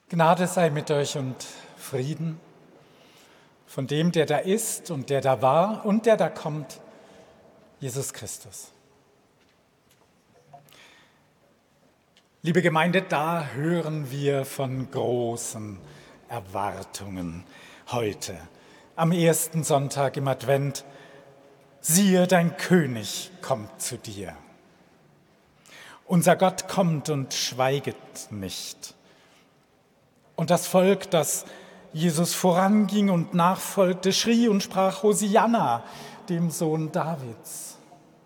Gnade sei mit euch und Frieden von dem, der da ist und der da war und der da kommt, Jesus Christus. Liebe Gemeinde, da hören wir von großen Erwartungen heute, am ersten Sonntag im Advent. Siehe, dein König kommt zu dir. Unser Gott kommt und schweiget nicht. Und das Volk, das Jesus voranging und nachfolgte, schrie und sprach: Hosianna, dem Sohn Davids.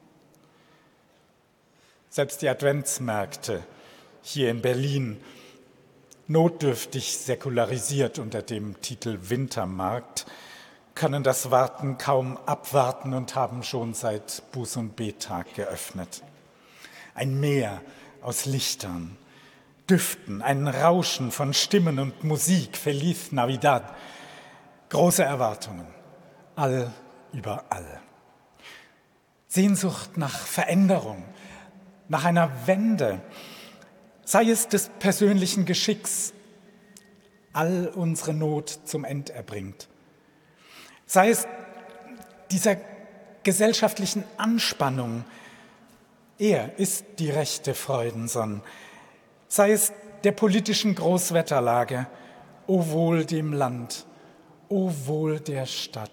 Selbst die Adventsmärkte hier in Berlin, notdürftig säkularisiert unter dem Titel Wintermarkt, können das Warten kaum abwarten und haben schon seit Buß- und Bettag geöffnet. Ein Meer aus Lichtern, Düften, ein Rauschen von Stimmen und Musik, Feliz Navidad, große Erwartungen, überall. Sehnsucht nach Veränderung, nach einer Wende, sei es des persönlichen Geschicks, all unsere Not zum End erbringt, sei es dieser gesellschaftlichen Anspannung, er ist die rechte Freudensonn, sei es der politischen Großwetterlage, o wohl dem Land, o wohl der Stadt.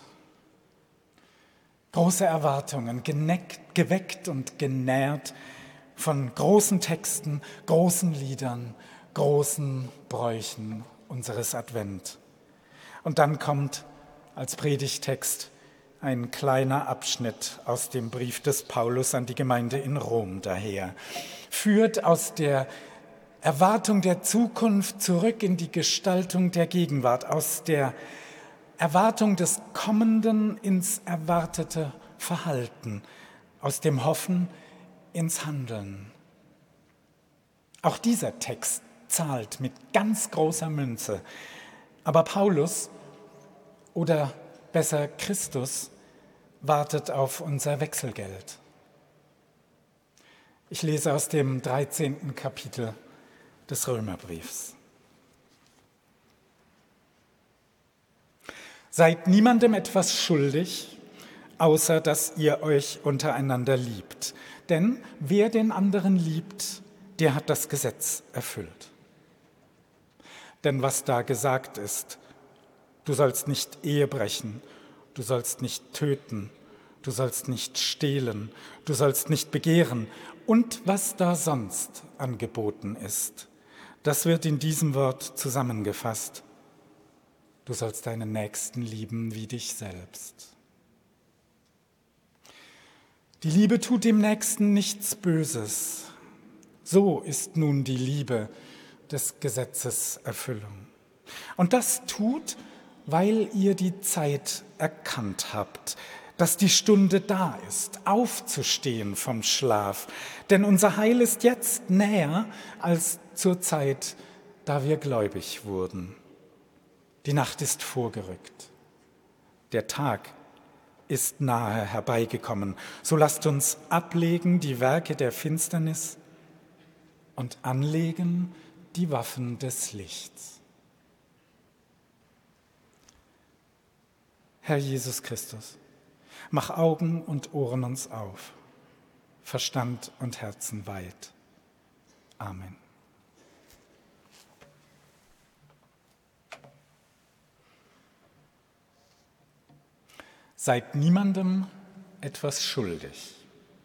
Große Erwartungen, geweckt und genährt von großen Texten, großen Liedern, großen Bräuchen unseres Advent. Und dann kommt als Predigtext ein kleiner Abschnitt aus dem Brief des Paulus an die Gemeinde in Rom daher, führt aus der Erwartung der Zukunft zurück in die Gestaltung der Gegenwart, aus der Erwartung des Kommenden ins erwartete Verhalten, aus dem Hoffen ins Handeln. Auch dieser Text zahlt mit ganz großer Münze, aber Paulus oder besser Christus wartet auf unser Wechselgeld. Ich lese aus dem 13. Kapitel des Römerbriefs. Seid niemandem etwas schuldig, außer dass ihr euch untereinander liebt. Denn wer den anderen liebt, der hat das Gesetz erfüllt. Denn was da gesagt ist: Du sollst nicht Ehe brechen, du sollst nicht töten, du sollst nicht stehlen, du sollst nicht begehren und was da sonst angeboten ist, das wird in diesem Wort zusammengefasst: Du sollst deinen Nächsten lieben wie dich selbst. Die Liebe tut dem Nächsten nichts Böses. So ist nun die Liebe des Gesetzes Erfüllung. Und das tut, weil ihr die Zeit erkannt habt, dass die Stunde da ist, aufzustehen vom Schlaf. Denn unser Heil ist jetzt näher als zur Zeit, da wir gläubig wurden. Die Nacht ist vorgerückt. Der Tag ist nahe herbeigekommen. So lasst uns ablegen die Werke der Finsternis und anlegen die Waffen des Lichts. Herr Jesus Christus, mach Augen und Ohren uns auf, Verstand und Herzen weit. Amen. Seid niemandem etwas schuldig.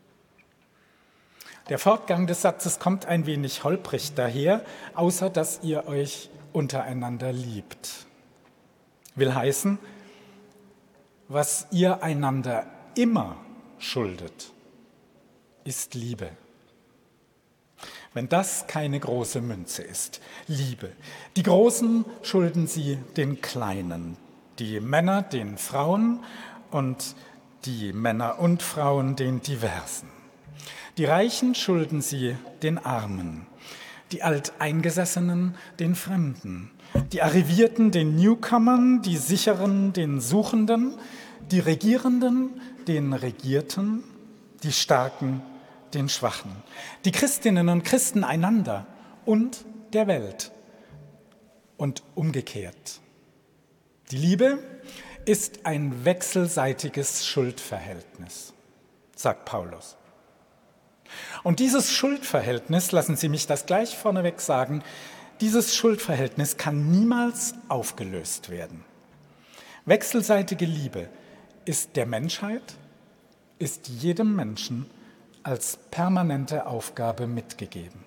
Der Fortgang des Satzes kommt ein wenig holprig daher, außer dass ihr euch untereinander liebt. Will heißen, was ihr einander immer schuldet, ist Liebe. Wenn das keine große Münze ist, Liebe. Die Großen schulden sie den Kleinen, die Männer den Frauen und die Männer und Frauen den Diversen. Die Reichen schulden sie den Armen, die Alteingesessenen den Fremden, die Arrivierten den Newcomern, die Sicheren den Suchenden, die Regierenden den Regierten, die Starken den Schwachen, die Christinnen und Christen einander und der Welt. und umgekehrt. Die Liebe ist ein wechselseitiges Schuldverhältnis, sagt Paulus. Und dieses Schuldverhältnis, lassen Sie mich das gleich vorneweg sagen, dieses Schuldverhältnis kann niemals aufgelöst werden. Wechselseitige Liebe ist der Menschheit, ist jedem Menschen als permanente Aufgabe mitgegeben.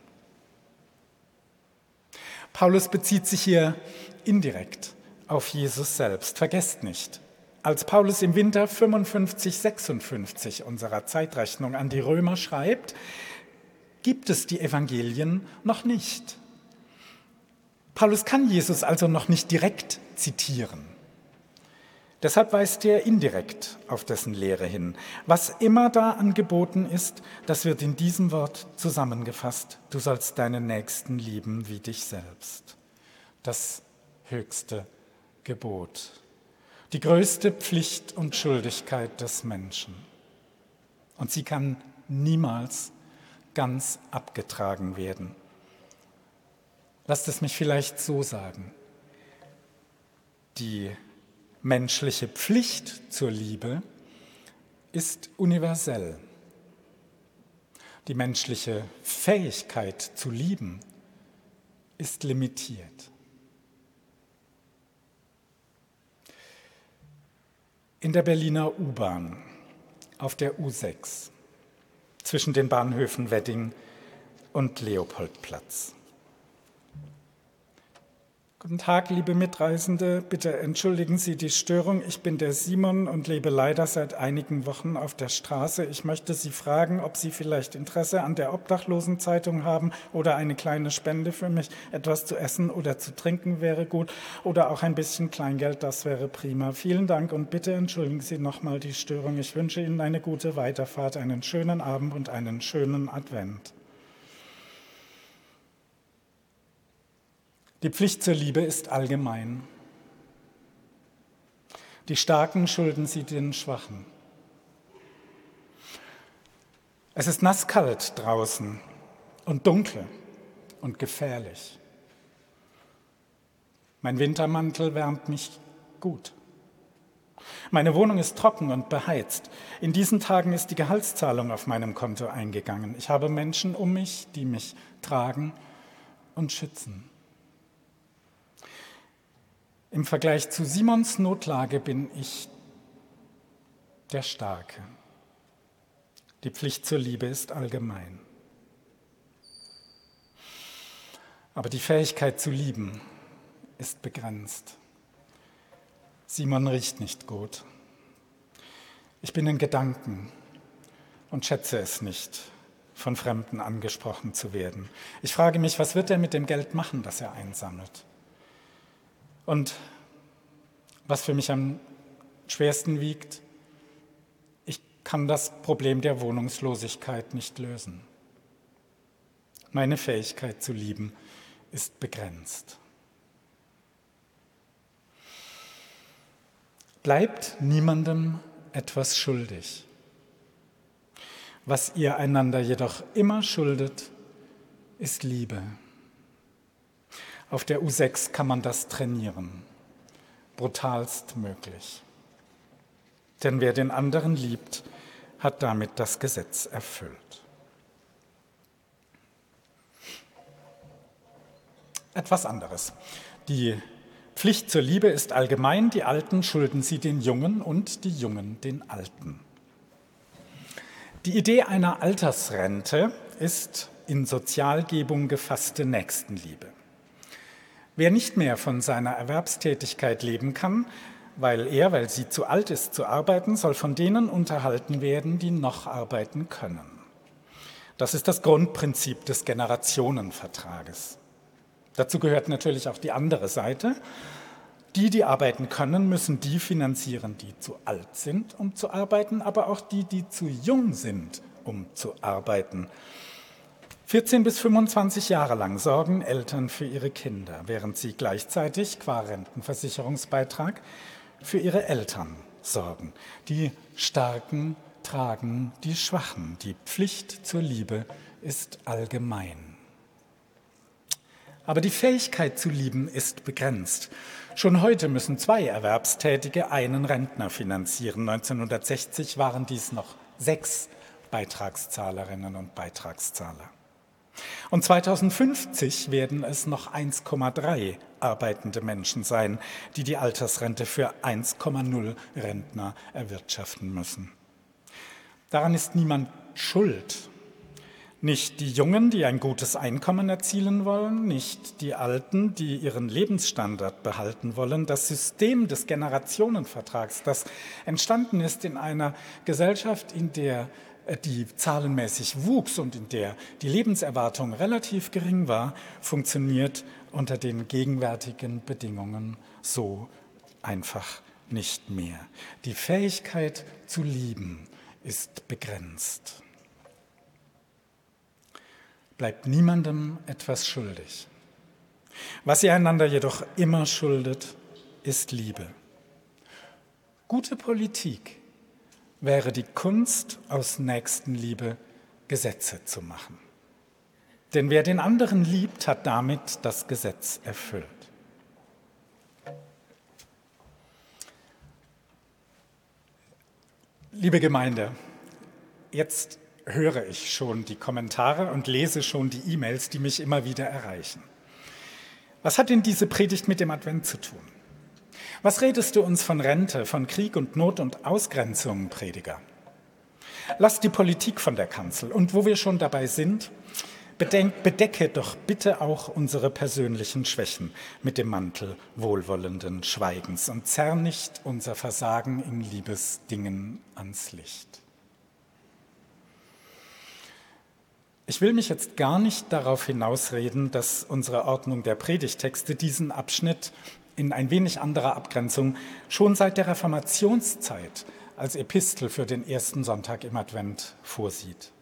Paulus bezieht sich hier indirekt auf Jesus selbst. Vergesst nicht, als Paulus im Winter 55/56 unserer Zeitrechnung an die Römer schreibt, gibt es die Evangelien noch nicht. Paulus kann Jesus also noch nicht direkt zitieren. Deshalb weist er indirekt auf dessen Lehre hin. Was immer da angeboten ist, das wird in diesem Wort zusammengefasst. Du sollst deinen Nächsten lieben wie dich selbst. Das höchste Gebot. Die größte Pflicht und Schuldigkeit des Menschen. Und sie kann niemals ganz abgetragen werden. Lasst es mich vielleicht so sagen. Die menschliche Pflicht zur Liebe ist universell. Die menschliche Fähigkeit zu lieben ist limitiert. In der Berliner U-Bahn, auf der U6, zwischen den Bahnhöfen Wedding und Leopoldplatz. Guten Tag, liebe Mitreisende. Bitte entschuldigen Sie die Störung. Ich bin der Simon und lebe leider seit einigen Wochen auf der Straße. Ich möchte Sie fragen, ob Sie vielleicht Interesse an der Obdachlosenzeitung haben oder eine kleine Spende für mich. Etwas zu essen oder zu trinken wäre gut oder auch ein bisschen Kleingeld, das wäre prima. Vielen Dank und bitte entschuldigen Sie nochmal die Störung. Ich wünsche Ihnen eine gute Weiterfahrt, einen schönen Abend und einen schönen Advent. Die Pflicht zur Liebe ist allgemein. Die Starken schulden sie den Schwachen. Es ist nasskalt draußen und dunkel und gefährlich. Mein Wintermantel wärmt mich gut. Meine Wohnung ist trocken und beheizt. In diesen Tagen ist die Gehaltszahlung auf meinem Konto eingegangen. Ich habe Menschen um mich, die mich tragen und schützen. Im Vergleich zu Simons Notlage bin ich der Starke. Die Pflicht zur Liebe ist allgemein. Aber die Fähigkeit zu lieben ist begrenzt. Simon riecht nicht gut. Ich bin in Gedanken und schätze es nicht, von Fremden angesprochen zu werden. Ich frage mich, was wird er mit dem Geld machen, das er einsammelt? Und was für mich am schwersten wiegt, ich kann das Problem der Wohnungslosigkeit nicht lösen. Meine Fähigkeit zu lieben ist begrenzt. Bleibt niemandem etwas schuldig. Was ihr einander jedoch immer schuldet, ist Liebe. Auf der U6 kann man das trainieren, brutalst möglich. Denn wer den anderen liebt, hat damit das Gesetz erfüllt. Etwas anderes. Die Pflicht zur Liebe ist allgemein, die Alten schulden sie den Jungen und die Jungen den Alten. Die Idee einer Altersrente ist in Sozialgebung gefasste Nächstenliebe. Wer nicht mehr von seiner Erwerbstätigkeit leben kann, weil sie zu alt ist zu arbeiten, soll von denen unterhalten werden, die noch arbeiten können. Das ist das Grundprinzip des Generationenvertrages. Dazu gehört natürlich auch die andere Seite. Die arbeiten können, müssen die finanzieren, die zu alt sind, um zu arbeiten, aber auch die zu jung sind, um zu arbeiten. 14 bis 25 Jahre lang sorgen Eltern für ihre Kinder, während sie gleichzeitig qua Rentenversicherungsbeitrag für ihre Eltern sorgen. Die Starken tragen die Schwachen. Die Pflicht zur Liebe ist allgemein. Aber die Fähigkeit zu lieben ist begrenzt. Schon heute müssen 2 Erwerbstätige einen Rentner finanzieren. 1960 waren dies noch 6 Beitragszahlerinnen und Beitragszahler. Und 2050 werden es noch 1,3 arbeitende Menschen sein, die die Altersrente für 1,0 Rentner erwirtschaften müssen. Daran ist niemand schuld. Nicht die Jungen, die ein gutes Einkommen erzielen wollen, nicht die Alten, die ihren Lebensstandard behalten wollen. Das System des Generationenvertrags, das entstanden ist in einer Gesellschaft, in der die zahlenmäßig wuchs und in der die Lebenserwartung relativ gering war, funktioniert unter den gegenwärtigen Bedingungen so einfach nicht mehr. Die Fähigkeit zu lieben ist begrenzt. Bleibt niemandem etwas schuldig. Was ihr einander jedoch immer schuldet, ist Liebe. Gute Politik wäre die Kunst, aus Nächstenliebe Gesetze zu machen. Denn wer den anderen liebt, hat damit das Gesetz erfüllt. Liebe Gemeinde, jetzt höre ich schon die Kommentare und lese schon die E-Mails, die mich immer wieder erreichen. Was hat denn diese Predigt mit dem Advent zu tun? Was redest du uns von Rente, von Krieg und Not und Ausgrenzung, Prediger? Lass die Politik von der Kanzel. Und wo wir schon dabei sind, bedecke doch bitte auch unsere persönlichen Schwächen mit dem Mantel wohlwollenden Schweigens und zerr nicht unser Versagen in Liebesdingen ans Licht. Ich will mich jetzt gar nicht darauf hinausreden, dass unsere Ordnung der Predigtexte diesen Abschnitt in ein wenig anderer Abgrenzung schon seit der Reformationszeit als Epistel für den ersten Sonntag im Advent vorsieht.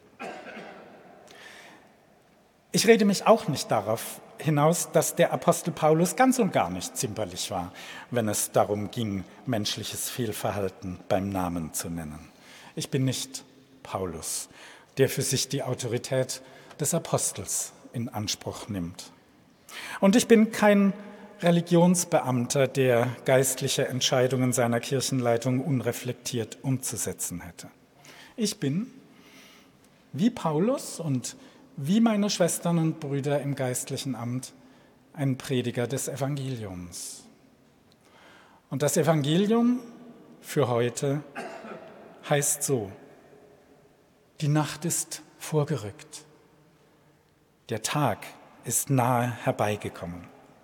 Ich rede mich auch nicht darauf hinaus, dass der Apostel Paulus ganz und gar nicht zimperlich war, wenn es darum ging, menschliches Fehlverhalten beim Namen zu nennen. Ich bin nicht Paulus, der für sich die Autorität des Apostels in Anspruch nimmt. Und ich bin kein Religionsbeamter, der geistliche Entscheidungen seiner Kirchenleitung unreflektiert umzusetzen hätte. Ich bin, wie Paulus und wie meine Schwestern und Brüder im geistlichen Amt, ein Prediger des Evangeliums. Und das Evangelium für heute heißt so: Die Nacht ist vorgerückt, der Tag ist nahe herbeigekommen.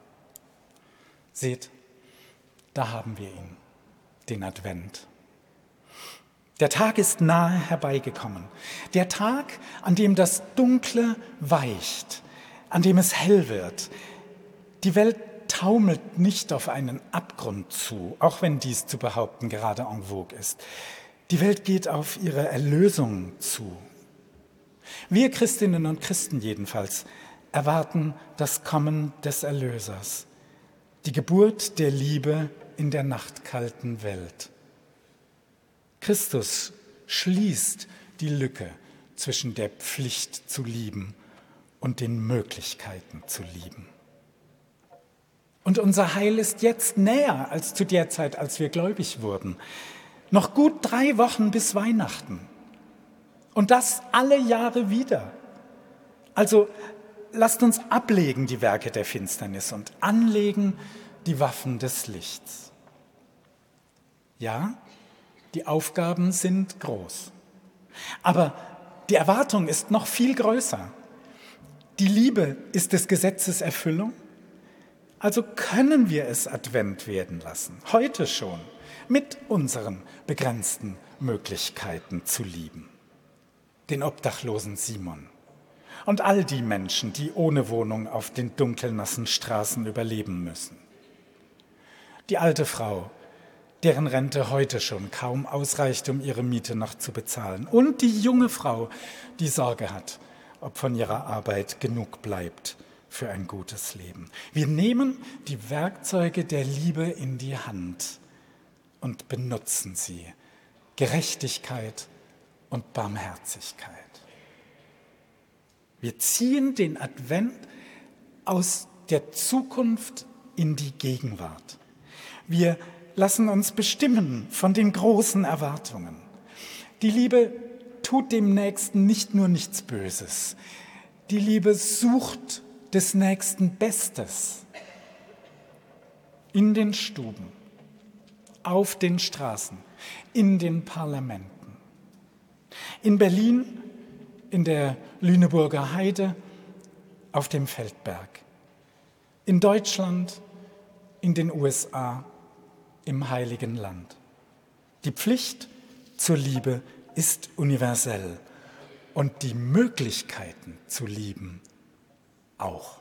Seht, da haben wir ihn, den Advent. Der Tag ist nahe herbeigekommen. Der Tag, an dem das Dunkle weicht, an dem es hell wird. Die Welt taumelt nicht auf einen Abgrund zu, auch wenn dies zu behaupten gerade en vogue ist. Die Welt geht auf ihre Erlösung zu. Wir Christinnen und Christen jedenfalls erwarten das Kommen des Erlösers, die Geburt der Liebe in der nachtkalten Welt. Christus schließt die Lücke zwischen der Pflicht zu lieben und den Möglichkeiten zu lieben. Und unser Heil ist jetzt näher als zu der Zeit, als wir gläubig wurden. Noch gut 3 Wochen bis Weihnachten. Und das alle Jahre wieder. Also lasst uns ablegen die Werke der Finsternis und anlegen die Waffen des Lichts. Ja, die Aufgaben sind groß. Aber die Erwartung ist noch viel größer. Die Liebe ist des Gesetzes Erfüllung. Also können wir es Advent werden lassen, heute schon, mit unseren begrenzten Möglichkeiten zu lieben. Den obdachlosen Simon und all die Menschen, die ohne Wohnung auf den dunkelnassen Straßen überleben müssen. Die alte Frau, deren Rente heute schon kaum ausreicht, um ihre Miete noch zu bezahlen. Und die junge Frau, die Sorge hat, ob von ihrer Arbeit genug bleibt für ein gutes Leben. Wir nehmen die Werkzeuge der Liebe in die Hand und benutzen sie. Gerechtigkeit und Barmherzigkeit. Wir ziehen den Advent aus der Zukunft in die Gegenwart. Wir lassen uns bestimmen von den großen Erwartungen. Die Liebe tut dem Nächsten nicht nur nichts Böses. Die Liebe sucht des Nächsten Bestes. In den Stuben, auf den Straßen, in den Parlamenten. In Berlin, in der Lüneburger Heide, auf dem Feldberg. In Deutschland, in den USA, im Heiligen Land. Die Pflicht zur Liebe ist universell und die Möglichkeiten zu lieben auch.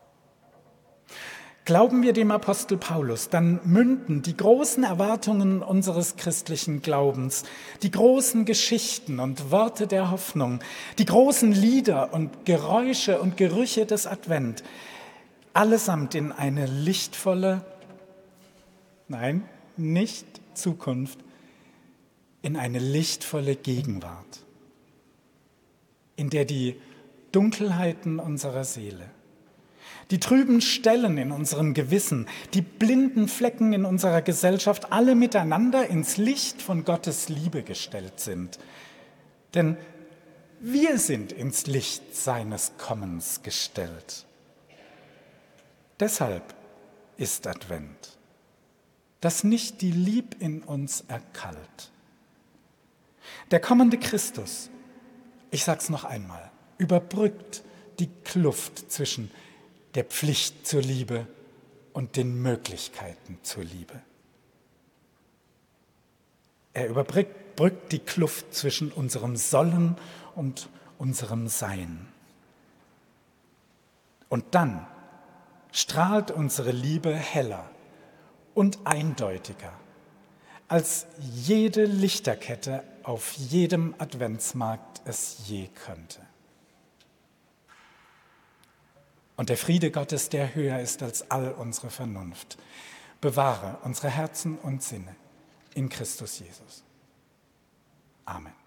Glauben wir dem Apostel Paulus, dann münden die großen Erwartungen unseres christlichen Glaubens, die großen Geschichten und Worte der Hoffnung, die großen Lieder und Geräusche und Gerüche des Advent, allesamt in eine lichtvolle, nein, nicht Zukunft, in eine lichtvolle Gegenwart, in der die Dunkelheiten unserer Seele, die trüben Stellen in unserem Gewissen, die blinden Flecken in unserer Gesellschaft alle miteinander ins Licht von Gottes Liebe gestellt sind. Denn wir sind ins Licht seines Kommens gestellt. Deshalb ist Advent, dass nicht die Lieb in uns erkallt. Der kommende Christus, ich sag's noch einmal, überbrückt die Kluft zwischen der Pflicht zur Liebe und den Möglichkeiten zur Liebe. Er überbrückt die Kluft zwischen unserem Sollen und unserem Sein. Und dann strahlt unsere Liebe heller und eindeutiger, als jede Lichterkette auf jedem Adventsmarkt es je könnte. Und der Friede Gottes, der höher ist als all unsere Vernunft, bewahre unsere Herzen und Sinne in Christus Jesus. Amen.